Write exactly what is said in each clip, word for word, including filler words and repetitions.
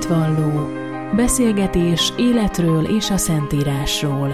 Hitvalló. Beszélgetés életről és a Szentírásról.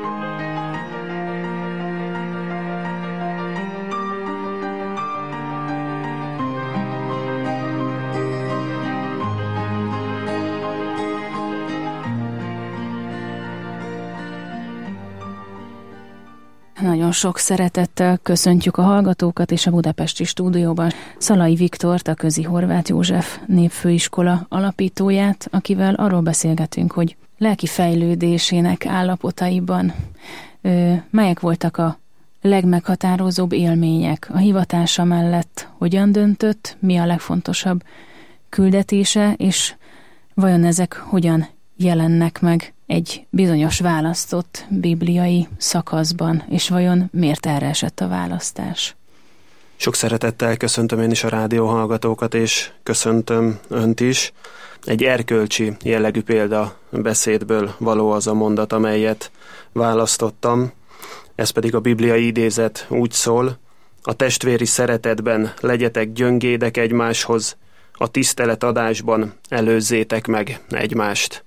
Nagyon sok szeretettel köszöntjük a hallgatókat és a budapesti stúdióban Szalai Viktort, a Közi Horváth József Népfőiskola alapítóját, akivel arról beszélgetünk, hogy lelki fejlődésének állapotaiban ö, melyek voltak a legmeghatározóbb élmények a hivatása mellett, hogyan döntött, mi a legfontosabb küldetése, és vajon ezek hogyan jelennek meg egy bizonyos választott bibliai szakaszban, és vajon miért erre esett a választás? Sok szeretettel köszöntöm én is a rádió hallgatókat, és köszöntöm önt is. Egy erkölcsi jellegű példa beszédből való az a mondat, amelyet választottam. Ez pedig a bibliai idézet úgy szól: a testvéri szeretetben legyetek gyöngédek egymáshoz, a tiszteletadásban előzzétek meg egymást.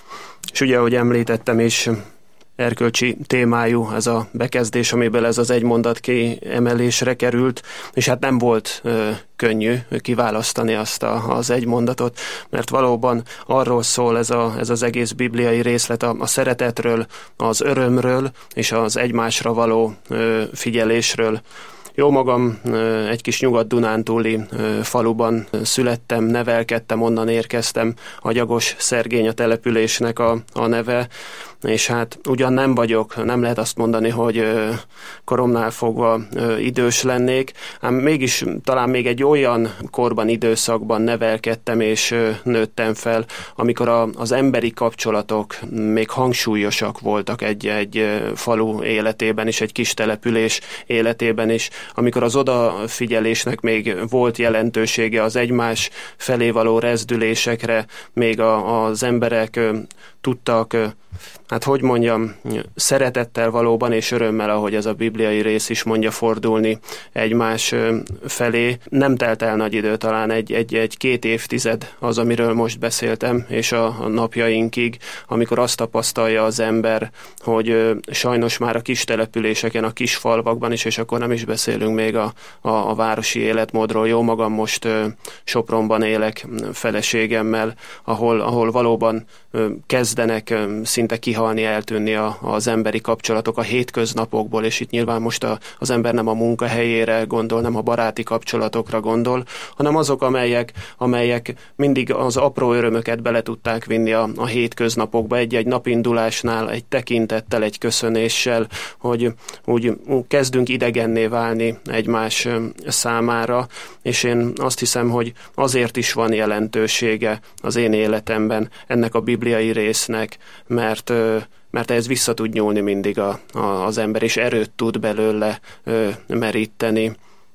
És ugye, ahogy említettem is, erkölcsi témájú ez a bekezdés, amiből ez az egy mondat kiemelésre került, és hát nem volt ö, könnyű kiválasztani azt a, az egy mondatot, mert valóban arról szól ez, a, ez az egész bibliai részlet a, a szeretetről, az örömről és az egymásra való ö, figyelésről. Jó magam egy kis nyugat-dunántúli faluban születtem, nevelkedtem, onnan érkeztem, Agyagos Szergény a településnek a, a neve, és hát ugyan nem vagyok, nem lehet azt mondani, hogy koromnál fogva idős lennék, ám mégis talán még egy olyan korban, időszakban nevelkedtem és nőttem fel, amikor a, az emberi kapcsolatok még hangsúlyosak voltak egy, egy falu életében is, egy kis település életében is, amikor az odafigyelésnek még volt jelentősége, az egymás felé való rezdülésekre még a, az emberek tudtak, hát hogy mondjam, szeretettel valóban és örömmel, ahogy ez a bibliai rész is mondja, fordulni egymás felé. Nem telt el nagy idő, talán egy, egy, egy két évtized az, amiről most beszéltem, és a, a napjainkig, amikor azt tapasztalja az ember, hogy sajnos már a kis településeken, a kis falvakban is, és akkor nem is beszélünk még a, a, a városi életmódról. Jó magam most Sopronban élek feleségemmel, ahol, ahol valóban kezdenek szinte kihalni, eltűnni a, az emberi kapcsolatok a hétköznapokból, és itt nyilván most a, az ember nem a munkahelyére gondol, nem a baráti kapcsolatokra gondol, hanem azok, amelyek, amelyek mindig az apró örömöket bele tudták vinni a, a hétköznapokba, egy-egy napindulásnál, egy tekintettel, egy köszönéssel, hogy úgy kezdünk idegenné válni egymás számára, és én azt hiszem, hogy azért is van jelentősége az én életemben ennek a bibliai résznek, mert, mert ez vissza tud nyúlni mindig a, a, az ember, és erőt tud belőle ö, meríteni.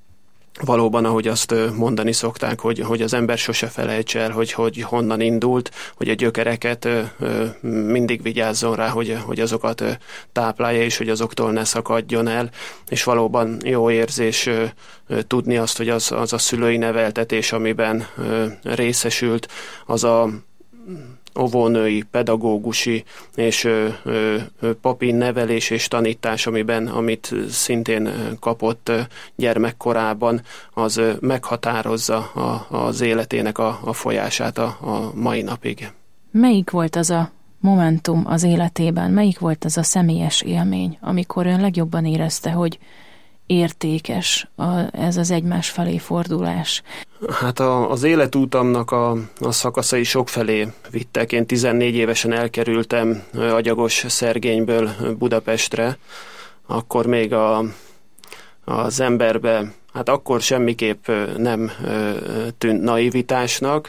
Valóban, ahogy azt mondani szokták, hogy, hogy az ember sose felejts el, hogy, hogy honnan indult, hogy a gyökereket ö, ö, mindig vigyázzon rá, hogy, hogy azokat ö, táplálja, és hogy azoktól ne szakadjon el. És valóban jó érzés ö, ö, tudni azt, hogy az, az a szülői neveltetés, amiben ö, részesült, az a óvónői, pedagógusi és ö, ö, papi nevelés és tanítás, amiben, amit szintén kapott gyermekkorában, az meghatározza a, az életének a, a folyását a, a mai napig. Melyik volt az a momentum az életében, melyik volt az a személyes élmény, amikor ön legjobban érezte, hogy értékes a, ez az egymás felé fordulás? Hát a, az életútamnak a, a szakaszai sokfelé vittek. Én tizennégy évesen elkerültem Agyagos Szergényből Budapestre. Akkor még a, az emberbe, hát akkor semmiképp nem tűnt naivitásnak,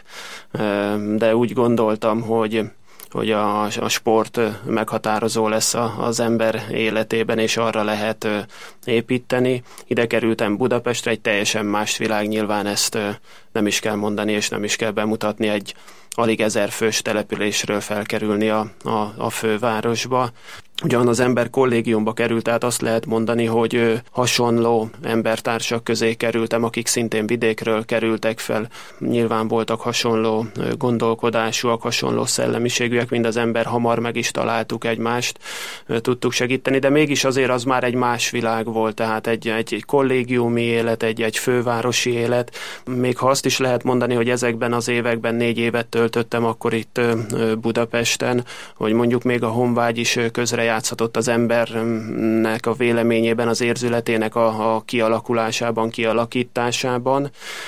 de úgy gondoltam, hogy hogy a, a sport meghatározó lesz a, az ember életében, és arra lehet ö, építeni. Ide kerültem Budapestre, egy teljesen más világ, nyilván ezt ö, nem is kell mondani, és nem is kell bemutatni, egy alig ezer fős településről felkerülni a, a, a fővárosba. ugyan az ember kollégiumba került, tehát azt lehet mondani, hogy hasonló embertársak közé kerültem, akik szintén vidékről kerültek fel. Nyilván voltak hasonló gondolkodásúak, hasonló szellemiségűek, mind az ember, hamar meg is találtuk egymást, tudtuk segíteni, de mégis azért az már egy más világ volt, tehát egy, egy, egy kollégiumi élet, egy, egy fővárosi élet. Még ha azt is lehet mondani, hogy ezekben az években négy évet töltöttem akkor itt Budapesten, hogy mondjuk még a honvágy is közre játszhatott az embernek a véleményében, az érzületének a, a kialakulásában, kialakításában.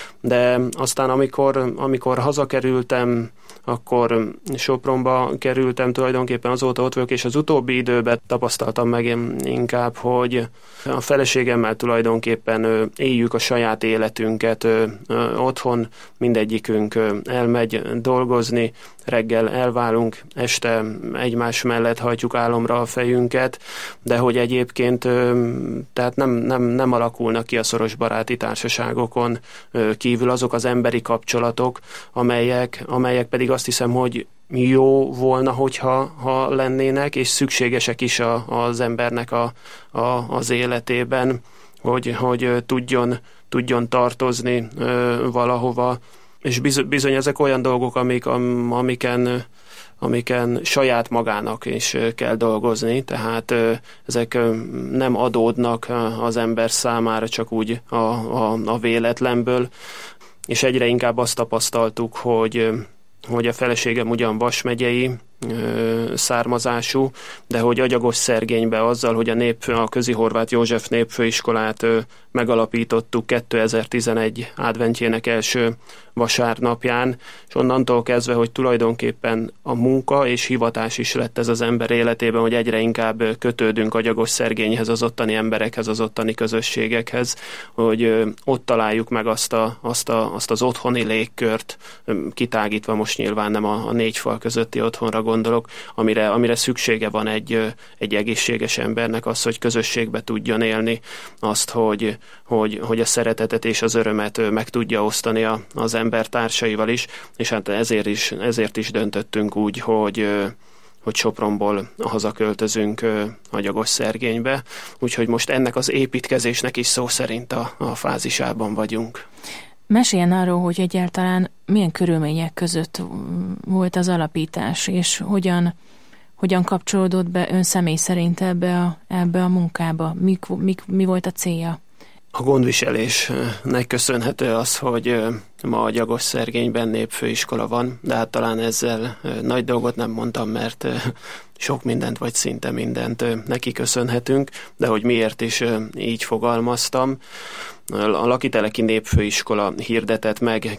De aztán amikor, amikor hazakerültem, akkor Sopronba kerültem, tulajdonképpen azóta ott vagyok, és az utóbbi időben tapasztaltam meg inkább, hogy a feleségemmel tulajdonképpen éljük a saját életünket otthon, mindegyikünk elmegy dolgozni, reggel elválunk, este egymás mellett hajtjuk álomra a fejünket, de hogy egyébként tehát nem, nem, nem alakulnak ki a szoros baráti társaságokon kívül azok az emberi kapcsolatok, amelyek, amelyek pedig azt hiszem, hogy jó volna, hogyha ha lennének, és szükségesek is a, az embernek a, a, az életében, hogy, hogy tudjon, tudjon tartozni ö, valahova. És bizony ezek olyan dolgok, amik, am, amiken, amiken saját magának is kell dolgozni, tehát ö, ezek ö, nem adódnak az ember számára csak úgy a, a, a véletlenből, és egyre inkább azt tapasztaltuk, hogy hogy a feleségem ugyan Vas megyei ö, származású, de hogy Agyagos-Szergénybe azzal, hogy a, nép, a Közi Horváth József népfőiskolát ö, megalapítottuk kétezer-tizenegy adventjének első vasárnapján, és onnantól kezdve, hogy tulajdonképpen a munka és hivatás is lett ez az ember életében, hogy egyre inkább kötődünk Agyagos-Szergényhez, az ottani emberekhez, az ottani közösségekhez, hogy ö, ott találjuk meg azt, a, azt, a, azt az otthoni légkört, ö, kitágítva most nyilván nem a, a négy fal közötti otthonra gondolok, amire, amire szüksége van egy, egy egészséges embernek, az, hogy közösségbe tudjon élni, azt, hogy, hogy, hogy a szeretetet és az örömet meg tudja osztani a, az ember társaival is, és hát ezért is, ezért is döntöttünk úgy, hogy, hogy Sopronból hazaköltözünk Agyagos-Szergénybe, úgyhogy most ennek az építkezésnek is szó szerint a, a fázisában vagyunk. Meséljen arról, hogy egyáltalán milyen körülmények között volt az alapítás, és hogyan, hogyan kapcsolódott be ön személy szerint ebbe a, ebbe a munkába? Mi, mi, mi volt a célja? A gondviselésnek köszönhető az, hogy ma Agyagos-Szergényben népfőiskola van, de hát talán ezzel nagy dolgot nem mondtam, mert sok mindent, vagy szinte mindent neki köszönhetünk, de hogy miért is így fogalmaztam. A Lakiteleki Népfőiskola hirdetett meg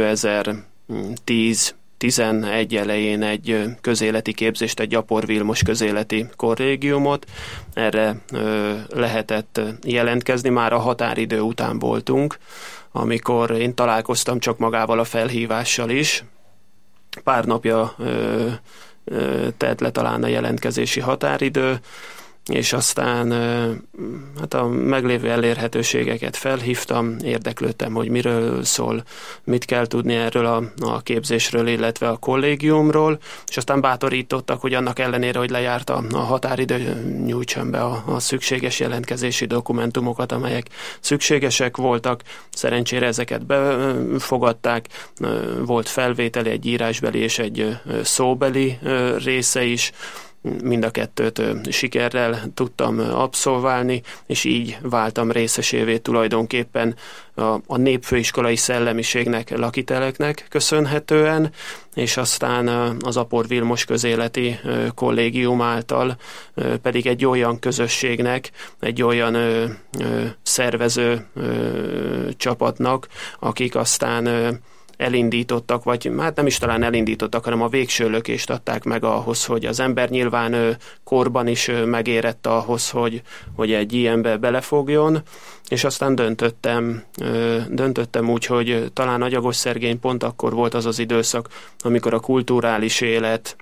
kétezer-tíz tizenegy elején egy közéleti képzést, egy Gyapor Vilmos közéleti kollégiumot. Erre ö, lehetett jelentkezni, már a határidő után voltunk, amikor én találkoztam csak magával a felhívással is. Pár napja ö, ö, telt le talán a jelentkezési határidő, és aztán hát a meglévő elérhetőségeket felhívtam, érdeklődtem, hogy miről szól, mit kell tudni erről a, a képzésről, illetve a kollégiumról, és aztán bátorítottak, hogy annak ellenére, hogy lejárt a, a határidő, nyújtsam be a, a szükséges jelentkezési dokumentumokat, amelyek szükségesek voltak. Szerencsére ezeket befogadták, volt felvételi, egy írásbeli és egy szóbeli része is, mind a kettőt sikerrel tudtam abszolválni, és így váltam részesévé tulajdonképpen a, a népfőiskolai szellemiségnek, lakiteleknek köszönhetően, és aztán az Apor Vilmos közéleti kollégium által pedig egy olyan közösségnek, egy olyan ö, ö, szervező ö, csapatnak, akik aztán ö, elindítottak, vagy hát nem is talán elindítottak, hanem a végső lökést adták meg ahhoz, hogy az ember nyilván korban is megérett ahhoz, hogy, hogy egy ilyenbe belefogjon, és aztán döntöttem, döntöttem úgy, hogy talán Agyagos-Szergény pont akkor volt az az időszak, amikor a kulturális élet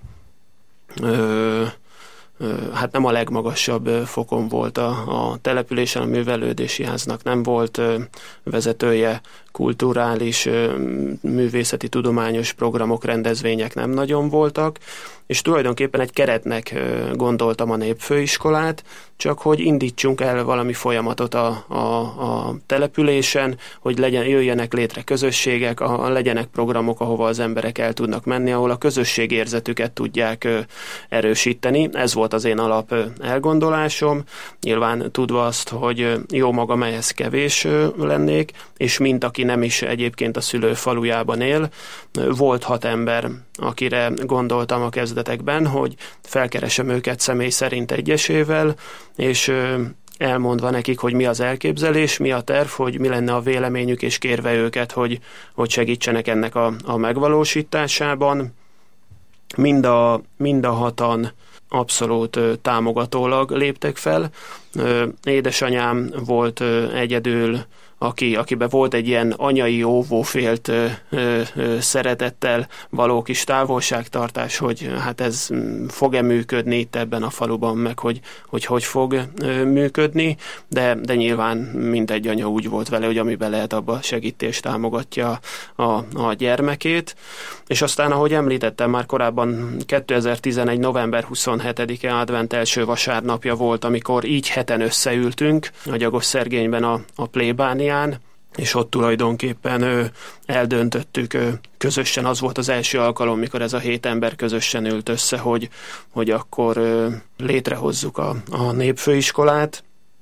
hát nem a legmagasabb fokon volt a, a településen, a művelődési háznak nem volt vezetője, kulturális, művészeti, tudományos programok, rendezvények nem nagyon voltak, és tulajdonképpen egy keretnek gondoltam a népfőiskolát, csak hogy indítsunk el valami folyamatot a, a, a településen, hogy legyen, jöjjenek létre közösségek, a, a legyenek programok, ahova az emberek el tudnak menni, ahol a közösségérzetüket tudják ö, erősíteni. Ez volt az én alap ö, elgondolásom, nyilván tudva azt, hogy jó magam ehhez kevés ö, lennék, és mint aki nem is egyébként a szülő falujában él, volt hat ember, akire gondoltam a kezdetekben, hogy felkeresem őket személy szerint egyesével, és elmondva nekik, hogy mi az elképzelés, mi a terv, hogy mi lenne a véleményük, és kérve őket, hogy, hogy segítsenek ennek a, a megvalósításában. Mind a, mind a hatan abszolút támogatólag léptek fel. Édesanyám volt egyedül, aki, akiben volt egy ilyen anyai óvófélt ö, ö, ö, szeretettel való kis távolságtartás, hogy hát ez fog-e működni itt ebben a faluban, meg hogy hogy, hogy fog ö, működni, de, de nyilván mindegy anya úgy volt vele, hogy amiben lehet, abba segítést támogatja a, a gyermekét. És aztán, ahogy említettem már korábban, kétezer-tizenegy. november huszonhetedike advent első vasárnapja volt, amikor így heten összeültünk a Gyagos-Szergényben a, a plébánián, és ott tulajdonképpen ö, eldöntöttük ö, közösen, az volt az első alkalom, mikor ez a hét ember közösen ült össze, hogy, hogy akkor ö, létrehozzuk a, a népfőiskolát.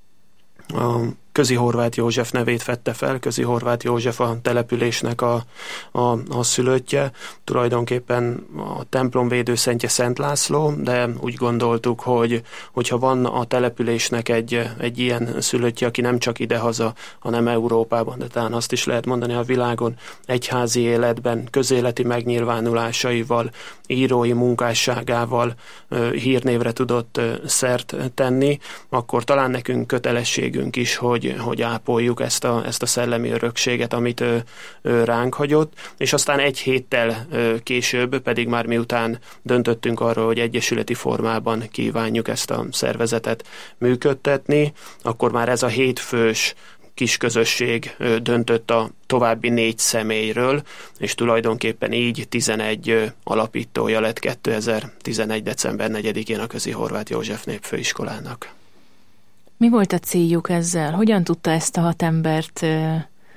A Közi Horváth József nevét vette fel, Közi Horváth József a településnek a, a, a szülöttje, tulajdonképpen a templom védőszentje Szent László, de úgy gondoltuk, hogy hogyha van a településnek egy, egy ilyen szülöttje, aki nem csak idehaza, hanem Európában, de talán azt is lehet mondani a világon, egyházi életben, közéleti megnyilvánulásaival, írói munkásságával hírnévre tudott szert tenni, akkor talán nekünk kötelességünk is, hogy hogy ápoljuk ezt a, ezt a szellemi örökséget, amit ő, ő ránk hagyott, és aztán egy héttel ő, később pedig már miután döntöttünk arról, hogy egyesületi formában kívánjuk ezt a szervezetet működtetni, akkor már ez a hétfős kis közösség ő, döntött a további négy személyről, és tulajdonképpen így tizenegy alapítója lett kétezer-tizenegy. december negyedikén a Közi Horváth József népfőiskolának. Mi volt a céljuk ezzel? Hogyan tudta ezt a hat embert ö,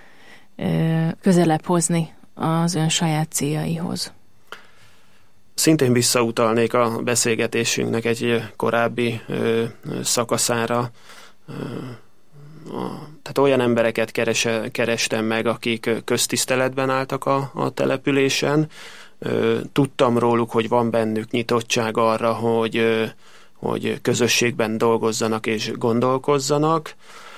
ö, közelebb hozni az ön saját céljaihoz? Szintén visszautalnék a beszélgetésünknek egy korábbi ö, szakaszára. Ö, a, tehát olyan embereket kerese, kerestem meg, akik köztiszteletben álltak a, a településen. Ö, tudtam róluk, hogy van bennük nyitottság arra, hogy ö, hogy közösségben dolgozzanak és gondolkozzanak,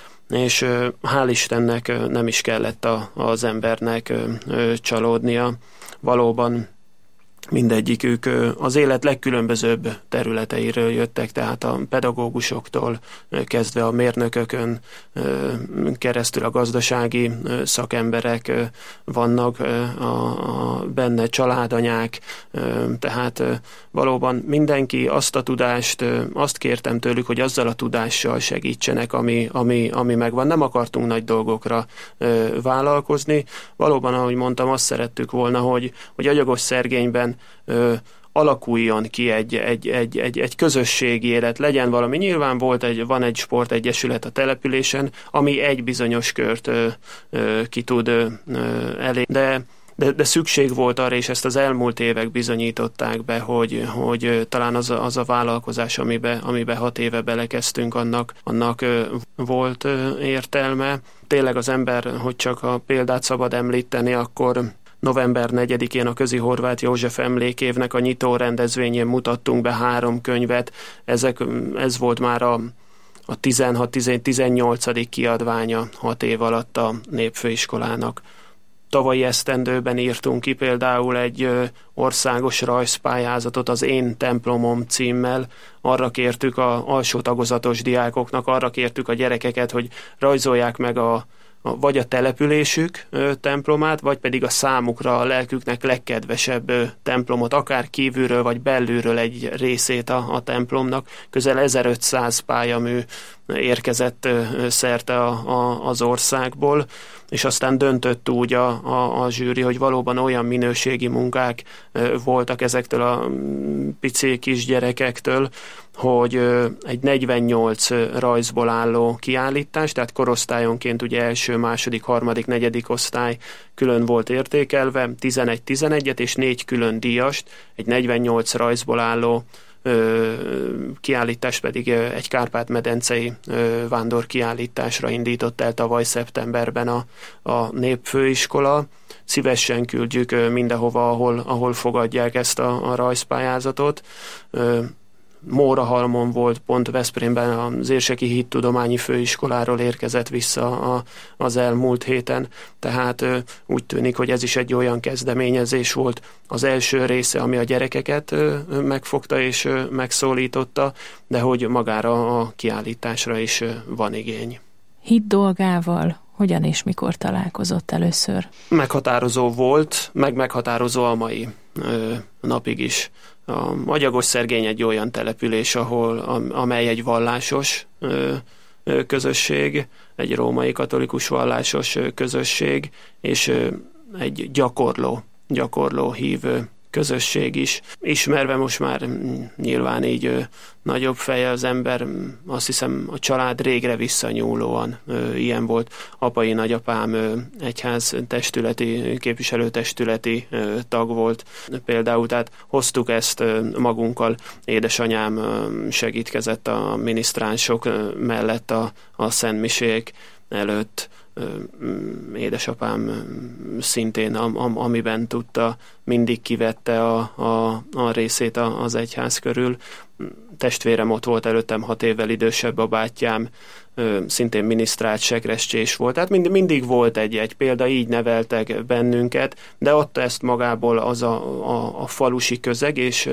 és hál' Istennek nem is kellett a, az embernek csalódnia. Valóban mindegyikük az élet legkülönbözőbb területeiről jöttek, tehát a pedagógusoktól kezdve a mérnökökön keresztül a gazdasági szakemberek vannak a, a benne, családanyák, tehát valóban mindenki azt a tudást, azt kértem tőlük, hogy azzal a tudással segítsenek, ami, ami, ami megvan. Nem akartunk nagy dolgokra vállalkozni. Valóban, ahogy mondtam, azt szerettük volna, hogy, hogy a Gyagos-Szergényben Ö, alakuljon ki egy, egy, egy, egy, egy közösségi élet, legyen valami. Nyilván volt egy, van egy sportegyesület a településen, ami egy bizonyos kört ö, ö, ki tud ö, elé, de, de, de szükség volt arra, és ezt az elmúlt évek bizonyították be, hogy, hogy talán az a, az a vállalkozás, amiben, amiben hat éve belekezdtünk, annak, annak ö, volt ö, értelme. Tényleg az ember, hogy csak a példát szabad említeni, akkor november negyedikén a Közi Horváth József emlékévnek a nyitó rendezvényén mutattunk be három könyvet. Ezek, ez volt már a, a tizenhat-tizennyolcadik kiadványa hat év alatt a népfőiskolának. Tavalyi esztendőben írtunk ki például egy országos rajzpályázatot az Én templomom címmel. Arra kértük a alsó tagozatos diákoknak, arra kértük a gyerekeket, hogy rajzolják meg a A, vagy a településük ö, templomát, vagy pedig a számukra, a lelküknek legkedvesebb ö, templomot, akár kívülről, vagy belülről egy részét a, a templomnak. Közel ezerötszáz pályamű érkezett ö, szerte a, a, az országból, és aztán döntött úgy a, a, a zsűri, hogy valóban olyan minőségi munkák voltak ezektől a pici kisgyerekektől, hogy egy negyvennyolc rajzból álló kiállítás, tehát korosztályonként ugye első, második, harmadik, negyedik osztály külön volt értékelve, tizenegy tizenegyet és négy külön díjast, egy negyvennyolc rajzból álló kiállítás pedig egy Kárpát-medencei vándorkiállításra indított el tavaly szeptemberben a, a Népfőiskola. Szívesen küldjük mindenhova, ahol, ahol fogadják ezt a, a rajzpályázatot. Mórahalmon volt, pont Veszprémben az Érseki Hittudományi Főiskoláról érkezett vissza a, az elmúlt héten, tehát ö, úgy tűnik, hogy ez is egy olyan kezdeményezés volt, az első része, ami a gyerekeket ö, megfogta és ö, megszólította, de hogy magára a kiállításra is ö, van igény. Hit dolgával hogyan és mikor találkozott először? Meghatározó volt, meg meghatározó a mai ö, napig is. A Agyagos-Szergény egy olyan település, ahol, amely egy vallásos ö, ö, közösség, egy római katolikus vallásos ö, közösség, és ö, egy gyakorló, gyakorló hív ö, közösség is. Ismerve most már nyilván így ö, nagyobb feje az ember, azt hiszem a család régre visszanyúlóan ö, ilyen volt. Apai nagyapám ö, egyház testületi, képviselőtestületi ö, tag volt például, tehát hoztuk ezt ö, magunkkal. Édesanyám ö, segítkezett a minisztránsok ö, mellett a, a szentmisék előtt. Édesapám szintén, am, amiben tudta, mindig kivette a, a, a részét az egyház körül. Testvérem ott volt előttem, hat évvel idősebb a bátyám, szintén minisztrált, segrescsés volt. Tehát mind, mindig volt egy, egy példa, így neveltek bennünket, de adta ezt magából az a, a, a falusi közeg, és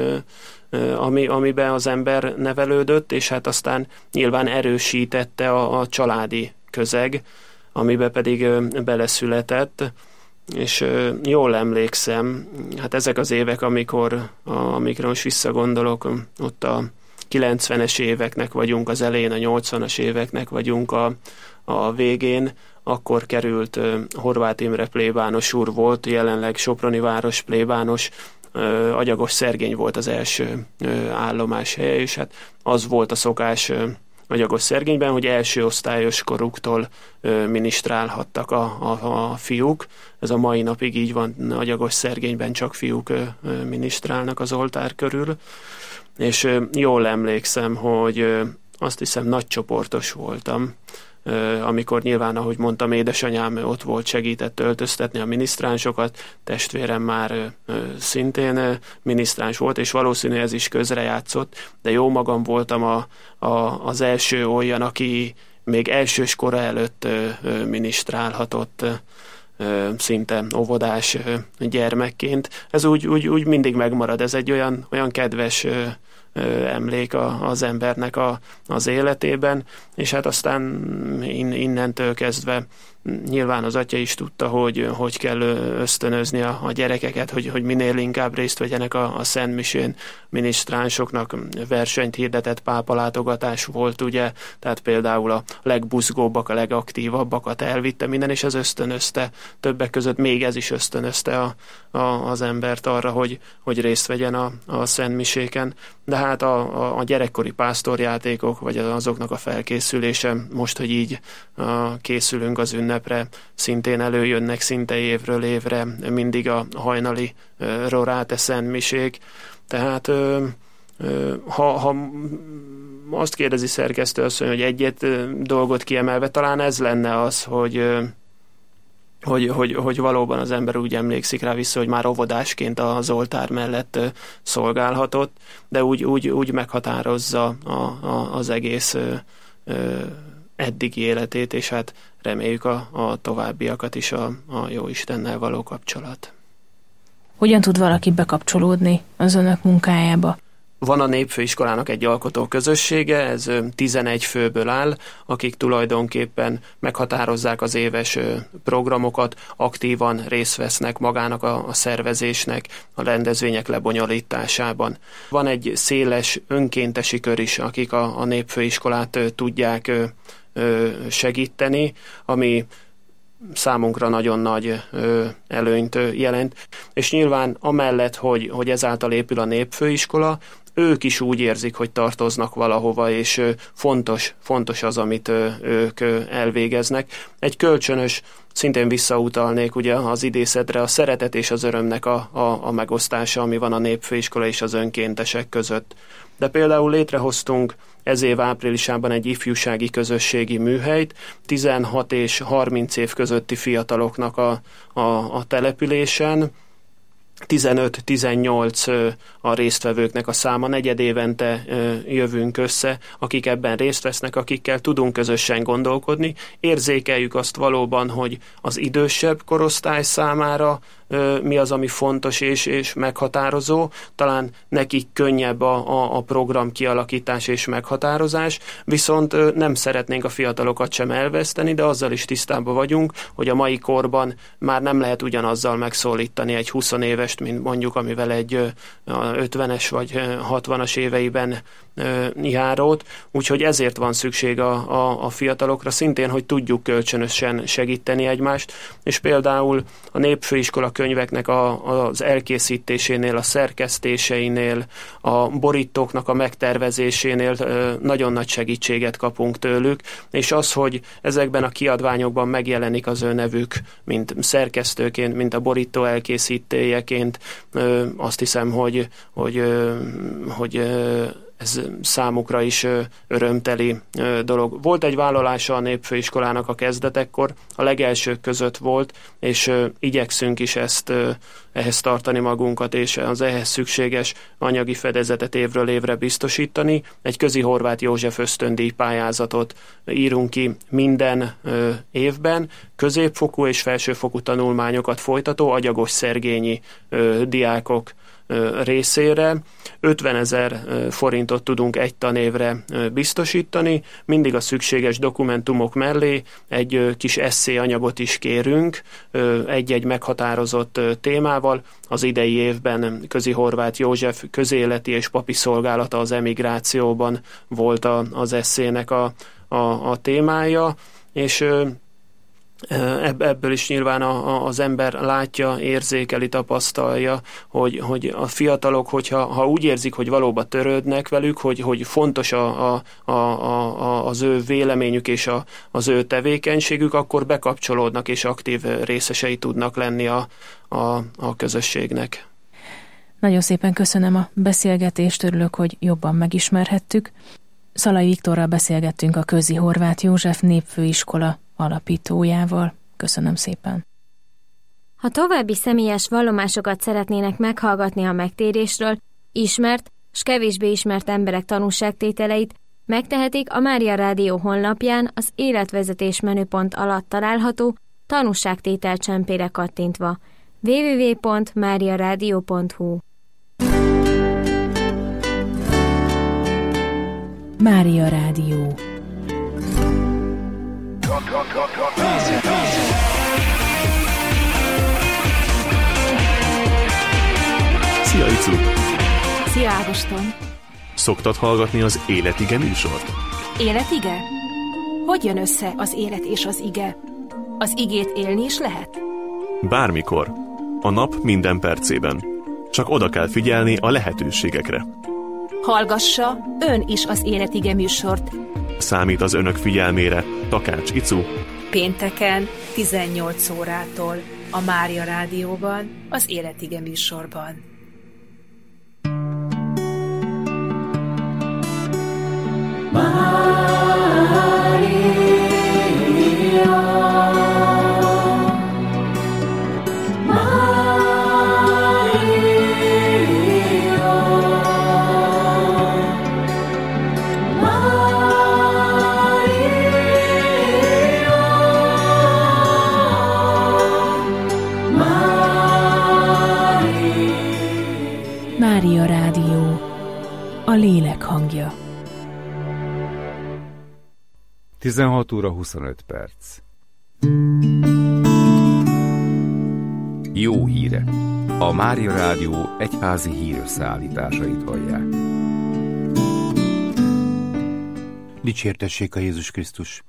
ami, amiben az ember nevelődött, és hát aztán nyilván erősítette a, a családi közeg, amiben pedig beleszületett, és jól emlékszem, hát ezek az évek, amikor, amikre most visszagondolok, ott a kilencvenes éveknek vagyunk az elején, a nyolcvanas éveknek vagyunk a, a végén, akkor került Horváth Imre plébános úr volt, jelenleg Soproni város plébános, Agyagos-Szergény volt az első állomás helye, és hát az volt a szokás Agyagos-Szergényben, hogy első osztályos koruktól ö, minisztrálhattak a, a, a fiúk. Ez a mai napig így van, Agyagos-Szergényben csak fiúk ö, ö, minisztrálnak az oltár körül. És ö, jól emlékszem, hogy ö, azt hiszem nagycsoportos voltam, ö, amikor nyilván, ahogy mondtam, édesanyám ott volt, segített öltöztetni a minisztránsokat, testvérem már ö, ö, szintén ö, minisztráns volt, és valószínű ez is közrejátszott, de jó magam voltam a, a, az első olyan, aki még elsős kora előtt ö, ö, minisztrálhatott, ö, szinte óvodás ö, gyermekként. Ez úgy, úgy, úgy mindig megmarad, ez egy olyan, olyan kedves ö, emlék a, az embernek a, az életében, és hát aztán innentől kezdve nyilván az atya is tudta, hogy hogy kell ösztönözni a, a gyerekeket, hogy, hogy minél inkább részt vegyenek a, a szentmisén. Minisztránsoknak versenyt hirdetett pápalátogatás volt, ugye, tehát például a legbuzgóbbak, a legaktívabbakat elvitte minden, és ez ösztönözte, többek között még ez is ösztönözte a, a, az embert arra, hogy, hogy részt vegyen a, a szentmiséken. De hát a, a, a gyerekkori pásztorjátékok, vagy azoknak a felkészülése, most, hogy így a, készülünk az ünnepre, szintén előjönnek szinte évről évre, mindig a hajnali uh, roráte szentmisék. Tehát uh, uh, ha, ha azt kérdezi szerkesztő asszony, hogy egyet uh, dolgot kiemelve, talán ez lenne az, hogy uh, Hogy, hogy, hogy valóban az ember úgy emlékszik rá vissza, hogy már óvodásként az oltár mellett ö, szolgálhatott, de úgy, úgy, úgy meghatározza a, a, az egész ö, ö, eddigi életét, és hát reméljük a, a továbbiakat is a, a Jóistennel való kapcsolat. Hogyan tud valaki bekapcsolódni az önök munkájába? Van a Népfőiskolának egy alkotó közössége, ez tizenegy főből áll, akik tulajdonképpen meghatározzák az éves programokat, aktívan részt vesznek magának a, a szervezésnek, a rendezvények lebonyolításában. Van egy széles önkéntesi kör is, akik a, a Népfőiskolát tudják segíteni, ami számunkra nagyon nagy előnyt jelent, és nyilván amellett, hogy, hogy ezáltal épül a népfőiskola, ők is úgy érzik, hogy tartoznak valahova, és fontos, fontos az, amit ők elvégeznek. Egy kölcsönös, szintén visszautalnék ugye az idészetre, a szeretet és az örömnek a, a, a megosztása, ami van a népfőiskola és az önkéntesek között. De például létrehoztunk ez év áprilisában egy ifjúsági közösségi műhelyt, tizenhat és harminc év közötti fiataloknak a, a, a településen, tizenöt-tizennyolc a résztvevőknek a száma, negyed évente jövünk össze, akik ebben részt vesznek, akikkel tudunk közösen gondolkodni. Érzékeljük azt valóban, hogy az idősebb korosztály számára mi az, ami fontos és, és meghatározó. Talán nekik könnyebb a, a, a program kialakítás és meghatározás, viszont nem szeretnénk a fiatalokat sem elveszteni, de azzal is tisztában vagyunk, hogy a mai korban már nem lehet ugyanazzal megszólítani egy húsz évest, mint mondjuk, amivel egy ötvenes vagy hatvanas éveiben járót, úgyhogy ezért van szükség a, a, a fiatalokra, szintén, hogy tudjuk kölcsönösen segíteni egymást, és például a népfőiskola könyveknek a, az elkészítésénél, a szerkesztéseinél, a borítóknak a megtervezésénél nagyon nagy segítséget kapunk tőlük, és az, hogy ezekben a kiadványokban megjelenik az ő nevük, mint szerkesztőként, mint a borító elkészítőjeként, azt hiszem, hogy, hogy, hogy ez számukra is örömteli dolog. Volt egy vállalása a népfőiskolának a kezdetekkor, a legelsők között volt, és igyekszünk is ezt ehhez tartani magunkat, és az ehhez szükséges anyagi fedezetet évről évre biztosítani. Egy Közi Horváth József ösztöndíj pályázatot írunk ki minden évben, középfokú és felsőfokú tanulmányokat folytató agyagos szergényi diákok részére. ötvenezer forintot tudunk egy tanévre biztosítani, mindig a szükséges dokumentumok mellé egy kis esszéanyagot is kérünk, egy-egy meghatározott témával. Az idei évben Közi Horváth József közéleti és papi szolgálata az emigrációban volt az esszének a, a, a témája, és ebből is nyilván a, a, az ember látja, érzékeli, tapasztalja, hogy, hogy a fiatalok, hogyha ha úgy érzik, hogy valóban törődnek velük, hogy, hogy fontos a, a, a, a, az ő véleményük és a, az ő tevékenységük, akkor bekapcsolódnak és aktív részesei tudnak lenni a, a, a közösségnek. Nagyon szépen köszönöm a beszélgetést, örülök, hogy jobban megismerhettük. Szalai Viktorral beszélgettünk a Közi Horváth József népfőiskola alapítójával. Köszönöm szépen. Ha további személyes vallomásokat szeretnének meghallgatni a megtérésről, ismert s kevésbé ismert emberek tanúságtételeit, megtehetik a Mária Rádió honlapján az életvezetés menüpont alatt található tanúságtétel csempére kattintva. double-u double-u double-u pont mária rádió pont hu Mária Rádió. Szia, Icu! Szia, Ágoston! Szoktad hallgatni az Életige műsort? Életige? Hogy jön össze az élet és az ige? Az igét élni is lehet? Bármikor. A nap minden percében. Csak oda kell figyelni a lehetőségekre. Hallgassa ön is az Életige műsort. Számít az önök figyelmére Takács Icu. Pénteken tizennyolc órától a Mária Rádióban, az Életige műsorban. Mária Rádió, a lélek hangja. tizenhat óra huszonöt perc. Jó híre! A Mária Rádió egyházi hírösszeállításait hallják. Dicsértessék a Jézus Krisztus!